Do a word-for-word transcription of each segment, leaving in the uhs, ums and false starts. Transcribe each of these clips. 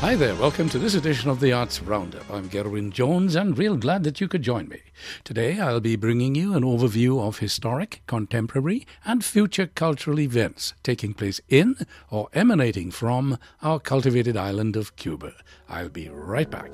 Hi there, welcome to this edition of the Arts Roundup. I'm Gerwin Jones and real glad that you could join me. Today I'll be bringing you an overview of historic, contemporary and future cultural events taking place in or emanating from our cultivated island of Cuba. I'll be right back.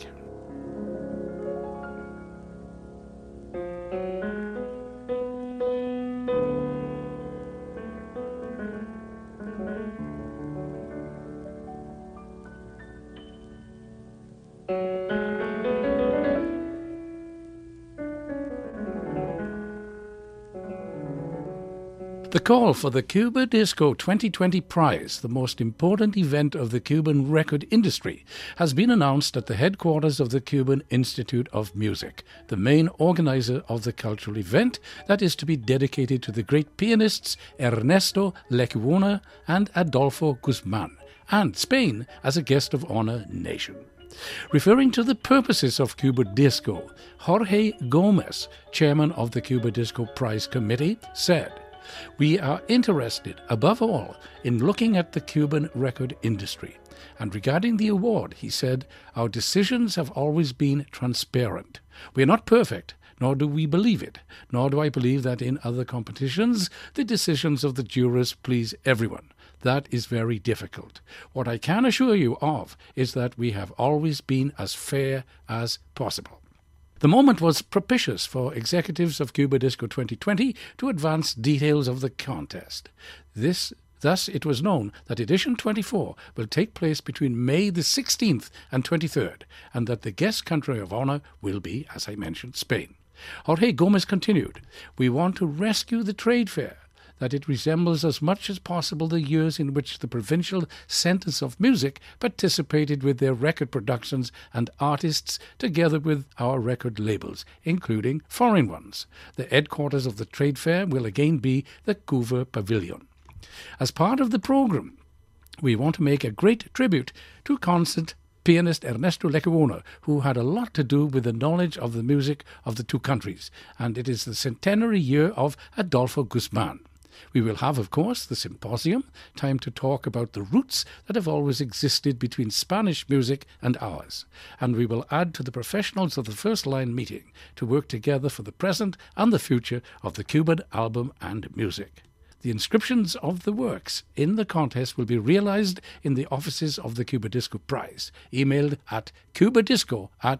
The call for the Cuba Disco twenty twenty prize, the most important event of the Cuban record industry, has been announced at the headquarters of the Cuban Institute of Music, the main organizer of the cultural event that is to be dedicated to the great pianists Ernesto Lecuona and Adolfo Guzman, and Spain as a guest of honor nation. Referring to the purposes of Cuba Disco, Jorge Gomez, chairman of the Cuba Disco Prize Committee, said, "We are interested, above all, in looking at the Cuban record industry. And regarding the award," he said, "our decisions have always been transparent. We are not perfect, nor do we believe it, nor do I believe that in other competitions the decisions of the jurors please everyone. That is very difficult. What I can assure you of is that we have always been as fair as possible." The moment was propitious for executives of Cuba Disco twenty twenty to advance details of the contest. This, thus it was known that edition twenty-four will take place between May the sixteenth and twenty-third, and that the guest country of honor will be, as I mentioned, Spain. Jorge Gomez continued, "We want to rescue the trade fair, that it resembles as much as possible the years in which the provincial centers of music participated with their record productions and artists together with our record labels, including foreign ones. The headquarters of the trade fair will again be the Cuba Pavilion. As part of the program, we want to make a great tribute to concert pianist Ernesto Lecuona, who had a lot to do with the knowledge of the music of the two countries, and it is the centenary year of Adolfo Guzman. We will have, of course, the symposium, time to talk about the roots that have always existed between Spanish music and ours. And we will add to the professionals of the first line meeting to work together for the present and the future of the Cuban album and music. The inscriptions of the works in the contest will be realized in the offices of the Cuba Disco Prize, emailed at cubadisco at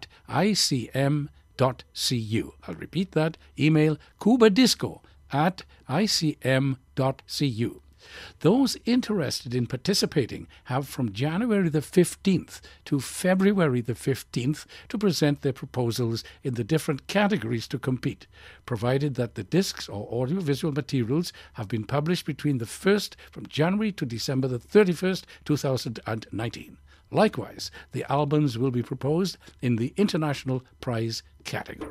icm dot cu. I'll repeat that, email cubadisco at icm dot cu. Those interested in participating have from January the fifteenth to February the fifteenth to present their proposals in the different categories to compete, provided that the discs or audiovisual materials have been published between the first from January to December the thirty-first, two thousand nineteen. Likewise, the albums will be proposed in the International Prize category.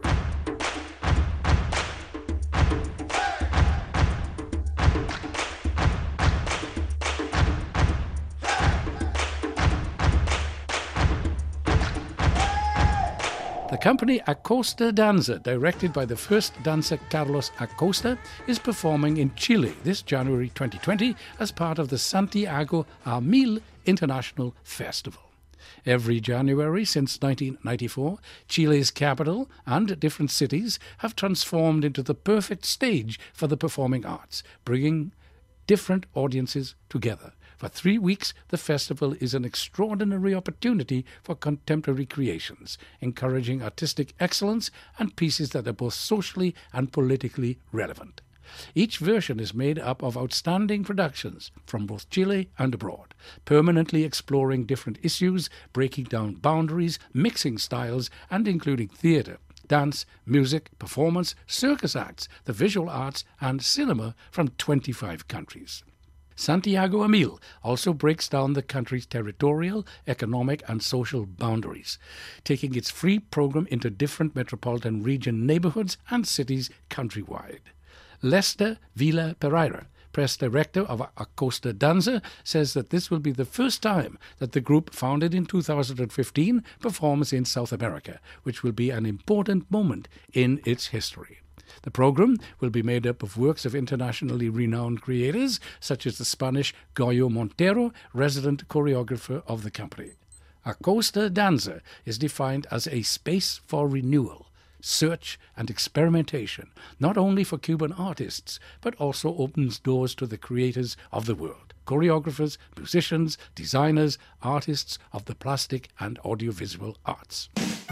The company Acosta Danza, directed by the first dancer Carlos Acosta, is performing in Chile this January twenty twenty as part of the Santiago a Mil International Festival. Every January since nineteen ninety-four, Chile's capital and different cities have transformed into the perfect stage for the performing arts, bringing different audiences together. For three weeks, the festival is an extraordinary opportunity for contemporary creations, encouraging artistic excellence and pieces that are both socially and politically relevant. Each version is made up of outstanding productions from both Chile and abroad, permanently exploring different issues, breaking down boundaries, mixing styles, and including theatre, dance, music, performance, circus acts, the visual arts, and cinema from twenty-five countries. Santiago a Mil also breaks down the country's territorial, economic, and social boundaries, taking its free program into different metropolitan region neighborhoods and cities countrywide. Lester Villa Pereira, press director of Acosta Danza, says that this will be the first time that the group, founded in two thousand fifteen, performs in South America, which will be an important moment in its history. The program will be made up of works of internationally renowned creators, such as the Spanish Goyo Montero, resident choreographer of the company. A costa danza is defined as a space for renewal, search and experimentation, not only for Cuban artists, but also opens doors to the creators of the world, choreographers, musicians, designers, artists of the plastic and audiovisual arts.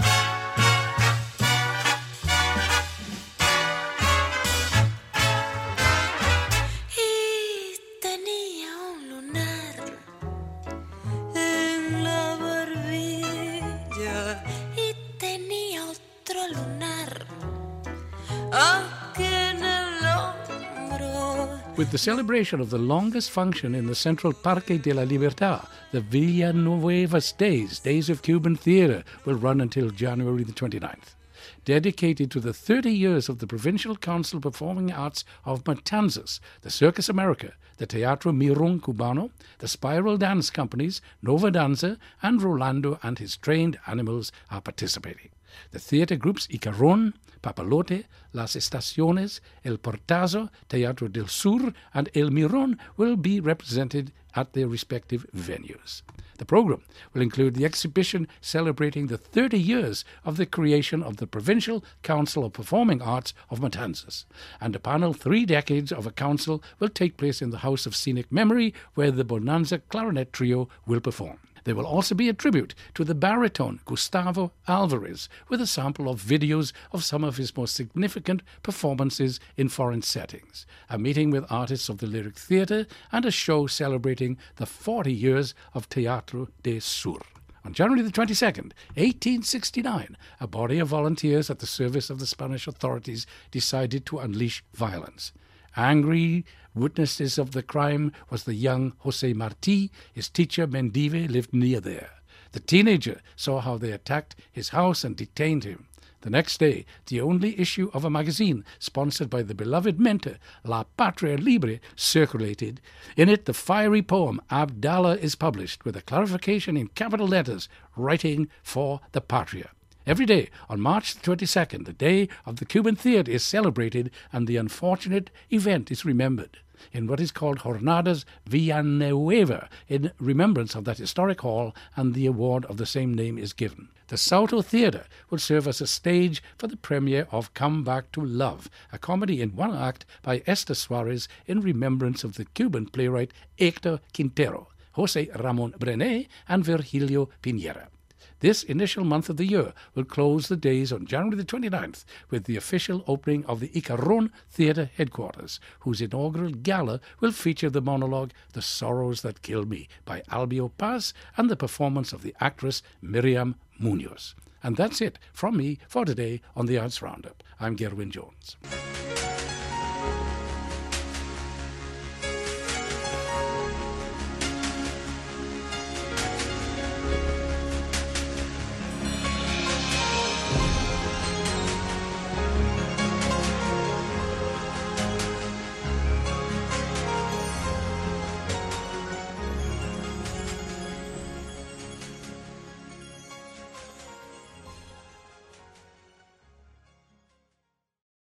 With the celebration of the longest function in the central Parque de la Libertad, the Villanueva Days, Days of Cuban Theatre, will run until January the twenty-ninth. Dedicated to the thirty years of the Provincial Council Performing Arts of Matanzas, the Circus America, the Teatro Mirón Cubano, the Spiral Dance Companies, Nova Danza, and Rolando and his trained animals are participating. The theatre groups Icarón, Papalote, Las Estaciones, El Portazo, Teatro del Sur, and El Mirón will be represented at their respective venues. The program will include the exhibition celebrating the thirty years of the creation of the Provincial Council of Performing Arts of Matanzas, and a panel Three Decades of a Council will take place in the House of Scenic Memory, where the Bonanza Clarinet Trio will perform. There will also be a tribute to the baritone Gustavo Alvarez, with a sample of videos of some of his most significant performances in foreign settings, a meeting with artists of the Lyric Theatre, and a show celebrating the forty years of Teatro del Sur. On January the twenty-second, eighteen sixty-nine, a body of volunteers at the service of the Spanish authorities decided to unleash violence. Angry witnesses of the crime was the young José Martí. His teacher Mendive lived near there. The teenager saw how they attacked his house and detained him. The next day, the only issue of a magazine sponsored by the beloved mentor, La Patria Libre, circulated. In it, the fiery poem Abdallah is published with a clarification in capital letters, writing for the Patria. Every day on March the twenty-second, the day of the Cuban Theatre is celebrated and the unfortunate event is remembered in what is called Jornadas Villanueva, in remembrance of that historic hall, and the award of the same name is given. The Salto Theatre will serve as a stage for the premiere of Come Back to Love, a comedy in one act by Esther Suarez in remembrance of the Cuban playwright Héctor Quintero, José Ramón Brené, and Virgilio Piñera. This initial month of the year will close the days on January the twenty-ninth with the official opening of the Icarón Theatre headquarters, whose inaugural gala will feature the monologue The Sorrows That Kill Me by Albio Paz and the performance of the actress Miriam Munoz. And that's it from me for today on the Arts Roundup. I'm Gerwin Jones.